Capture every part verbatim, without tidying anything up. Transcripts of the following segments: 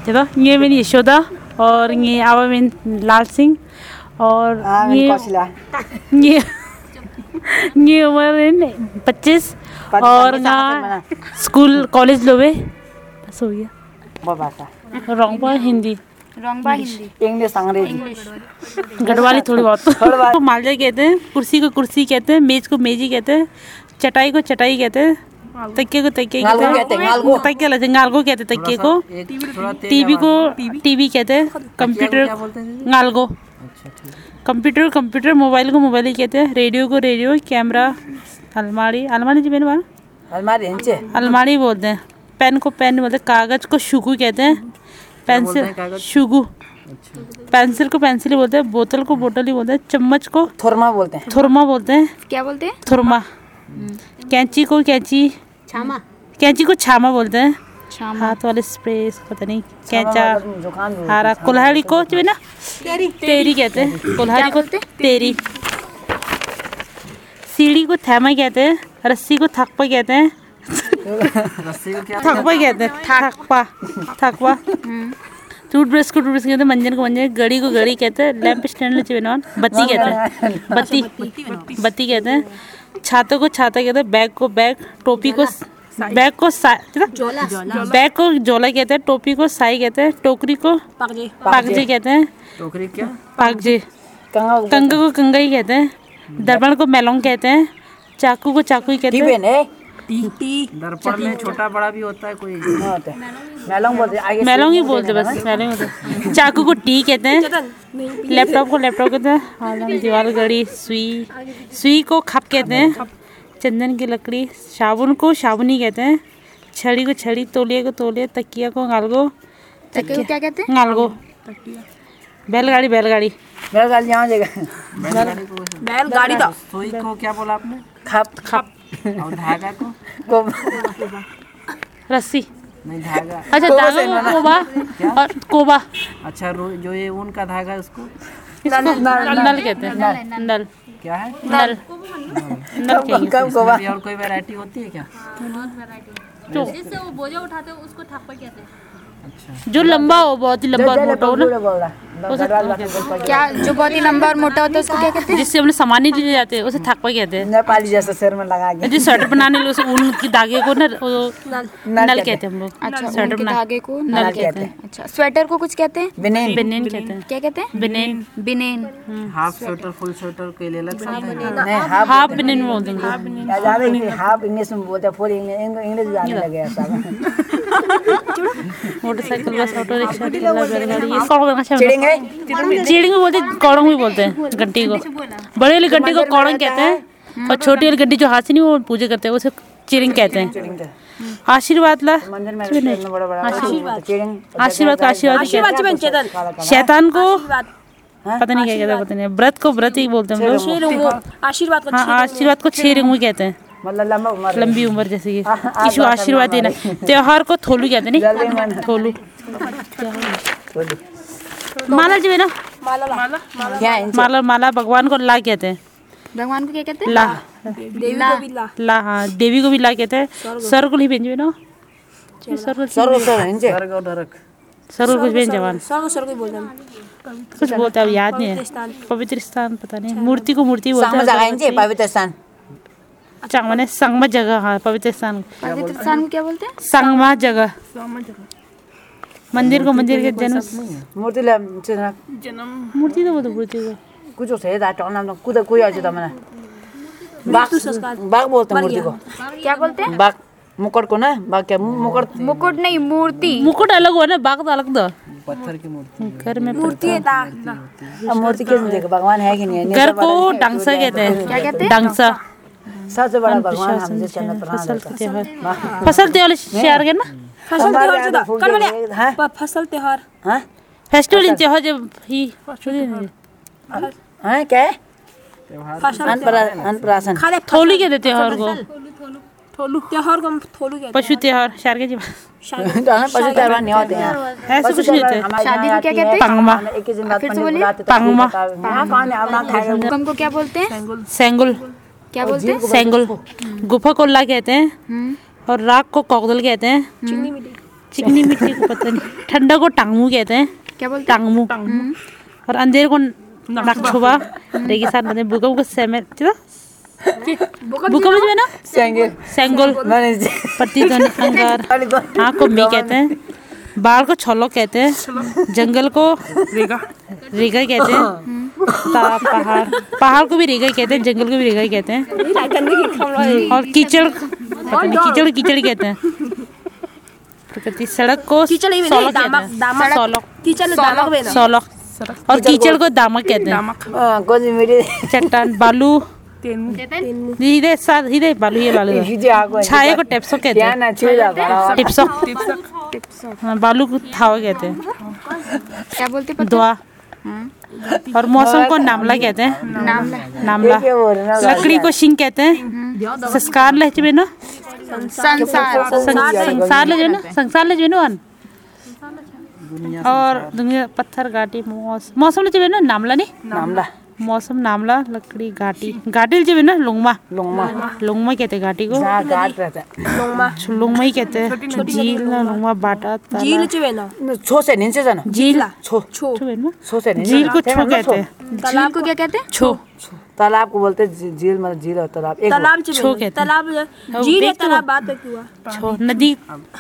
चलो ये मेरी यशोदा और ये आवा मेन लाल सिंह और ये ये ये उम्र पच्चीस और ना स्कूल कॉलेज लोगे बस हो गया। रोंगपा हिंदी रोंगपा हिंदी इंग्लिश अंग्रेजी गढ़वाली थोड़ी बहुत तो मालजा कहते हैं, कुर्सी को कुर्सी कहते हैं, मेज को मेज ही कहते हैं, चटाई को चटाई कहते हैं, तकिए को तकिए कहते हैं, तकिया लगे गालगो कहते हैं तकिए को, टीवी को टीवी कहते हैं, कंप्यूटर गालगो, कंप्यूटर कंप्यूटर, मोबाइल को मोबाइल ही कहते हैं, रेडियो को रेडियो, कैमरा, अलमारी अलमारी जी मैंने बोला अलमारी अलमारी बोलते हैं, पेन को पेन बोलते हैं, कागज को शुगु कहते हैं, पेंसिल शुगु, पेंसिल को पेंसिल ही बोलते हैं, बोतल को बोतल ही बोलते हैं, चम्मच को थुरमा बोलते हैं थुरमा बोलते हैं। क्या बोलते हैं? थुरमा। कैंची को कैंची छामा, कैंची को छामा बोलते हैं, हाथ वाले स्प्रे पता नहीं, कैंचा हारा, कुल्हाड़ी को जो है ना तेरी तेरी कहते हैं, कुल्हाड़ी को तेरी, सीढ़ी को थैमा कहते हैं, रस्सी को थकपा कहते हैं, रस्सी को क्या थकपा कहते हैं, थकपा थकपा, टूथब्रश को टूथब्रश कहते हैं, मंजन को मंजन, घड़ी को घड़ी कहते हैं, लैंप स्टैंड चिवनौन बत्ती कहते हैं, बत्ती बत्ती कहते हैं, छाता को छाता कहते हैं, बैग को बैग, टोपी को बैग को बैग को जोला कहते हैं, टोपी को साई कहते हैं, टोकरी को पागजे कहते हैं, टोकरी क्या पागजे, कंगा को कंगा ही कहते हैं, दर्पण को मेलोंग कहते हैं, चाकू को चाकू ही कहते हैं, दर्पण में छोटा बड़ा भी होता है कोई मेलोंग बोलते हैं, मेलोंग ही बोलते बस मेलोंग बोलते। चाकू को टी कहते हैं, लैपटॉप को लैपटॉप कहते हैं, दीवार घड़ी, सुई सुई को खप कहते हैं, चंदन की लकड़ी, साबुन को साबुनी कहते हैं, छड़ी को छड़ी, तौलिया को तौलिया, तकिया को गालगो, तकिया को क्या कहते हैं? गालगो, बैलगाड़ी बैलगाड़ी बैलगाड़ी यहाँ जगह बैलगाड़ी तो सुई को क्या बोला आपने? खप खप और धागा को रस्सी नहीं धागा, अच्छा धागा को कोबा और कोबा, अच्छा जो ये ऊन का धागा उसको नल कहते हैं, नल क्या है? नल नल कहेंगे। और कोई वैरायटी होती है क्या? जिससे वो बोझा उठाते हैं उसको ठप्पा कहते हैं। अच्छा जो लंबा हो, बहुत ही लंबा और मोटा हो ना, क्या जो बहुत ही लंबा और मोटा होता है उसको क्या कहते हैं? जिससे अपने सामान ही ले जाते हैं उसे थकपा कहते हैं। नेपाली जैसा सिर में लगा के जिस स्वेटर बनाने लिए उसे ऊन की धागे को ना नल कहते हैं हम लोग। अच्छा, स्वेटर के बना धागे को नल कहते हैं। अच्छा, स्वेटर को कुछ कहते हैं? बिनेन बिनेन कहते हैं। क्या कहते हैं? बिनेन बिनेन। हाफ स्वेटर फुल स्वेटर के लिए अलग से नहीं, हाफ बिनेन बोल देंगे। हाफ इंग्लिश में बोलते हैं, फुल इंग्लिश जाने लगे मोटरसाइकिल बस ऑटो रिक्शा ठेला बैलगाड़ी ये कौड़ंग चिड़िंग बोलते हैं, कौड़ंग भी बोलते हैं घंटी को। बड़े वाली घंटी को कौड़ंग कहते हैं और छोटी वाली घंटी जो हाथ से नहीं वो पूजा करते हैं उसे चिड़िंग कहते हैं। आशीर्वाद ला आशीर्वाद का आशीर्वाद शैतान को पता नहीं क्या कहते पता नहीं, व्रत को व्रत ही बोलते हैं हम लोग। आशीर्वाद को हाँ, आशीर्वाद को छह रिंग कहते हैं, मतलब लंबी उम्र जैसे कि किसी आशीर्वाद देना। त्योहार को थोलू कहते हैं, नहीं थोलू माला जो है ना माला माला भगवान को ला कहते हैं। भगवान को क्या कहते हैं? ला देवी को भी ला। ला हाँ, देवी को भी ला कहते हैं। सर को ही भेज ना सर सर कुछ भेज जवान कुछ बोलते अब याद नहीं है। पवित्र स्थान पता नहीं, मूर्ति को मूर्ति बोलते हैं पवित्र स्थान। अच्छा मैंने संगमा जगह, हाँ पवित्र स्थान। पवित्र स्थान को क्या बोलते हैं? संगमा जगह। मंदिर को मंदिर के जन्म मूर्ति जन्म मूर्ति तो बोलते मूर्ति को कुछ से दाटो नाम कुछ कोई आज तो मैंने बाग बाग बोलते मूर्ति को। क्या बोलते हैं? बाग मुकुट को ना, बाग क्या मुकुट? मुकुट नहीं, मूर्ति। मुकुट अलग हो ना, बाग तो अलग दो। पत्थर की मूर्ति घर में मूर्ति है ता मूर्ति कैसे देखे भगवान है कि नहीं? घर को डंसा कहते हैं। क्या कहते हैं? डंसा सबसे बड़ा भगवान हम जिस चैनल पर फसल त्योहार फसल त्योहार शेयर करना फसल त्योहार जो कर बोले फसल त्योहार हां फेस्टिवल त्योहार जब ही हां क्या है त्योहार अनप्राशन थोलू कहते त्योहार को। थोलू त्योहार को थोलू कहते हैं। पशु त्योहार शेयर के जी पशु त्योहार नहीं होते हैं, ऐसे कुछ नहीं होते। शादी को क्या कहते हैं? पंगमा। एक ही दिन रात फिर से बोलिए। पंगमा। हां कौन है अपना खाएगा? भूकंप को क्या बोलते हैं? सेंगुल। क्या बोलते हैं? सेंगुल। गुफा को ला कहते हैं और राग को कौगदल कहते हैं। चिकनी मिट्टी को पता नहीं। ठंडा को टांगमू कहते हैं। क्या बोलते टांगमू। और अंधेर को नाकछुबा। रेगिस्तान में भूकंप को सेमेट चलो भूकंप में ना सेंगे सेंगोल मैंने प्रतिध्वनि अंगार। आँख को मी कहते हैं। बाढ़ को छोलो कहते हैं। जंगल को रेगा रेगा कहते हैं। ता पहाड़ पहाड़ को भी रेगा कहते हैं। जंगल को भी रेगा कहते हैं। और कीचड़ कीचड़ कीचड़ कहते हैं। प्रकृति सड़क को सोलक कहते हैं। सोलक कीचड़ सोलक और कीचड़ को दामक कहते हैं। कौन सी मेरी चट्टान बालू इधर साथ इधर बालू ये बालू छाये को टेप्सो कहते हैं। ना छुड़ा टिप्सो हाँ, बालू को थावा कहते हैं। क्या बोलते दुआ और मौसम को नामला कहते हैं। नामला नामला लकड़ी को शिंग कहते हैं। संस्कार लहजे में ना संसार संसार लहजे ना संसार लहजे ना और दुनिया पत्थर घाटी मौसम मौसम लहजे में ना नामला नहीं नामला मौसम नामला लकड़ी घाटी घाटी लहजे में ना लुंगमा लुंगमा लुंगमा कहते हैं घाटी को। जहाँ घाट रहता है लुंगमा ही कहते हैं। झील ना लुंगमा बाटा झील चुवेना छो से नीचे जाना झील छो छो छो ना छो से नीचे झील को छो कहते हैं। तालाब को क्या कहते हैं छो तालाब को बोलते हैं झील मतलब झील और तालाब एक तालाब छो कहते हैं। तालाब झील या तालाब बात है क्यों छो नदी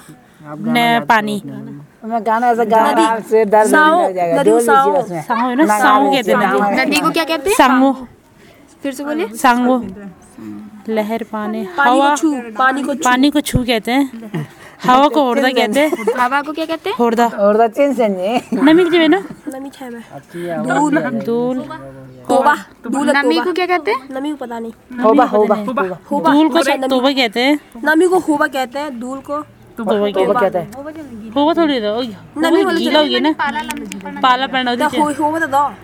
न पानी मैं गाना ऐसा गाना से डर लग जाएगा डोल लीजिए उसमें सांगो है ना सांगो कहते हैं। नदी को क्या कहते हैं सांगो फिर से बोलिए सांगो लहर पानी हवा पानी को पानी को छू कहते हैं। हवा को होड़दा कहते हैं। हवा को क्या कहते हैं होड़दा और दा चेंज से नहीं नमी जो है ना नमी छह में दूल दूल तोबा दूल नमी को क्या कहते हैं नमी को पता नहीं होबा होबा दूल को तोबा कहते हैं। नमी को होबा कहते हैं दूल को तोबा होबा कहता है होबा थोड़ी दो नमी गीला हो गया ना पाला पड़ना होती है। होबा तो दो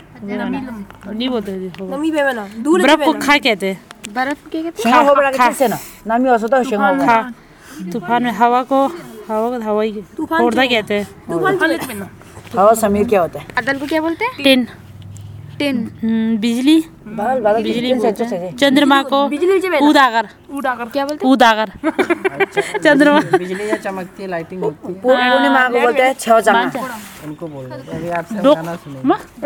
नहीं बोलते होबा। नमी पे ना दूल बर्फ को खा कहते हैं। बर्फ को क्या कहते शेंगा होबा के से ना नामी असो तो शेंगा होबा खा तूफान में हवा को हवा को हवा ही होड़दा कहते हैं। हैं हवा समीर क्या होता है बादल को क्या बोलते हैं टिन टिन हम्म, बिजली बादल बादल बिजली से बोलते से हैं। चंद्रमा को उदागर क्या बोलते हैं उदागर चंद्रमा बिजली या चमकती है लाइटिंग होती है पूर्णिमा को बोलते हैं छह चांद उनको बोल रहे हैं। अभी आपसे डोक गाना सुने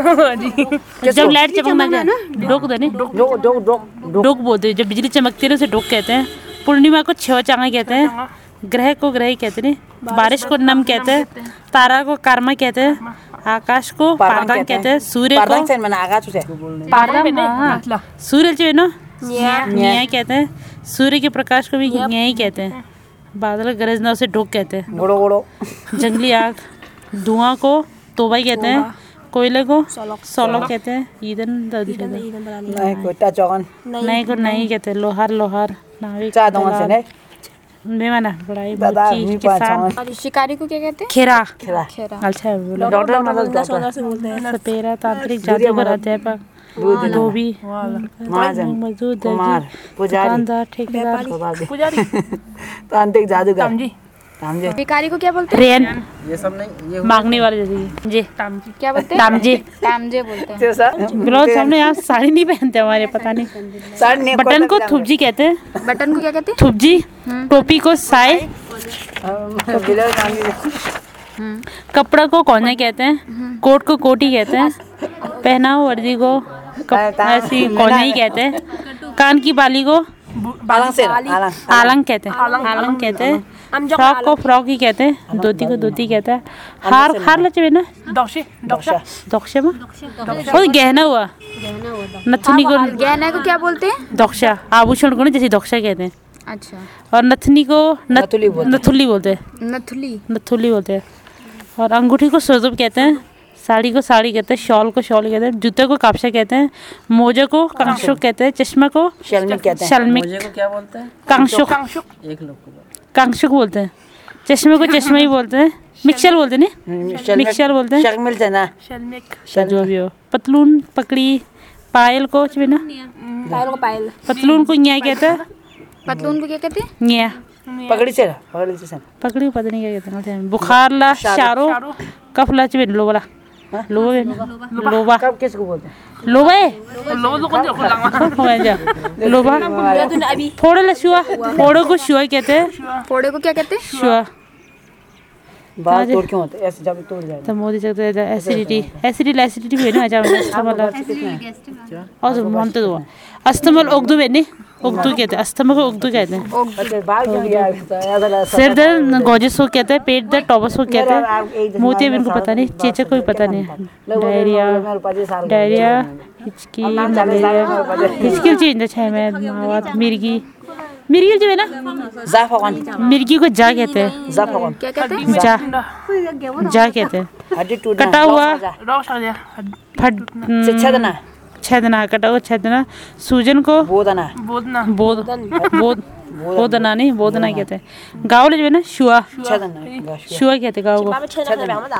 माँ जब लाइट चमकना जाए डोक देने डोक डोक डोक डोक बोलते हैं। जब बिजली चमकती है उसे डोक कहते हैं। पूर्णिमा को छह चांगा कहते हैं। ग्रह को ग्रह कहते हैं। बारिश को नम कहते हैं। तारा को कारमा कहते हैं। आकाश को पारदान कहते हैं। सूर्य को पारदान से मैंने आगा छुसे पारदान हाँ सूर्य जो है ना न्याय कहते हैं। सूर्य के प्रकाश को भी न्याय कहते हैं। बादल गरजना उसे डोक कहते हैं। गोड़ो गोड़ो जंगली आग धुआं को तोबाई कहते हैं। कोयले को सोलक कहते हैं। ईंधन दादी कहते हैं। नहीं कोटा चौगन नई को नई कहते हैं। लोहार लोहार नाविक चा दूंगा से नहीं बेमाना बड़ाई दादा बच्ची मी किसान पाँच और शिकारी को क्या कहते हैं खेरा खेला खेरा अच्छा बोलो डॉक्टर मतलब डॉक्टर सपेरा तांत्रिक जादूगर अध्यापक धोबी महाजन मजदूर कुमार दर्जी पुजारी दुकानदार ठेकेदार पुजारी तांत्रिक जादूगर तामजे भिखारी को क्या बोलते हैं रेन ये सब नहीं ये मांगने वाले जैसे जी क्या बोलते हैं तामजे तामजे बोलते हैं जैसा ब्लाउज हमने यहाँ साड़ी नहीं पहनते हमारे पता नहीं साड़ी नहीं बटन को थुपजी कहते हैं। बटन को क्या कहते हैं थुपजी टोपी को साय बिलर गांधी कपड़ा को कोने कहते हैं। कोट को कोटी कहते हैं। पहनाओ वर्दी को कप- ऐसी कोने ही कहते हैं। कान की बाली को आलंग से आलंग आलंग कहते हैं। आलंग कहते हैं। फ्रॉक को फ्रॉक ही कहते हैं। धोती को धोती कहते हैं। हार हार लचे ना दक्षे में वो गहना हुआ नथनी को गहना को क्या बोलते हैं दक्षा आभूषण को ना जैसे दक्षा कहते हैं। अच्छा और नथनी को नथ- नथुली बोलते हैं। नथुली बोलते हैं। नथुली नथुली बोलते हैं। और अंगूठी को सोजब कहते हैं। साड़ी को साड़ी कहते हैं। शॉल को शॉल कहते हैं। जूते को कापशा कहते हैं। मोजे को कांशुक कहते हैं। चश्मा को शलमिक कहते हैं शलमिक मुझे को क्या बोलते हैं कांशुक एक लोग को कांशुक बोलते हैं। चश्मे को चश्मा ही बोलते हैं। मिक्सर बोलते हैं नहीं मिक्सर बोलते हैं। शर्मिल से ना जो भी हो पतलून पकड़ी पायल को भी ना पायल को पायल पतलून को न्याय कहते हैं। पतलून को क्या कहते हैं न्याय पकड़ी से पकड़ी से पकड़ी को पता नहीं क्या कहते हैं। बुखार ला शारो कफ ला चबे लोबला लोबा लोबा कब किसको बोलते हैं लोबा है लोबा फोड़े ला शुआ फोड़े को शुआ कहते हैं। फोड़े को क्या कहते हैं शुआ बाल तोड़ क्यों होते ऐसे जब तोड़ जाए तो मोदी जगह एसिडिटी एसिडिटी एसिडिटी हुए ना आजा अस्तमल और मन तो अस्तमल उगदू बेने उगदू कहते हैं अस्थमा को उगदू कहते हैं अच्छा बाल क्यों गया ऐसा सिर दर्द गोजिस को कहते हैं पेट दर्द टॉबस को कहते हैं मोतिया इनको पता नहीं चेचक को भी पता नहीं डायरिया डायरिया हिचकी मलेरिया हिचकी चेंज अच्छा है मैं मावात मिर्गी मिर्गी जो है ना जाफरान मिर्गी को जा कहते हैं जाफरान क्या कहते हैं जा जा कहते हैं हड्डी टूटना कटा हुआ फट से छेदना छेदना कटा हुआ छेदना सूजन को बोदना बोदना बोद बोद बोदना नहीं बोदना कहते हैं गाँव ले जो है ना शुआ छेदना शुआ कहते हैं गाँव को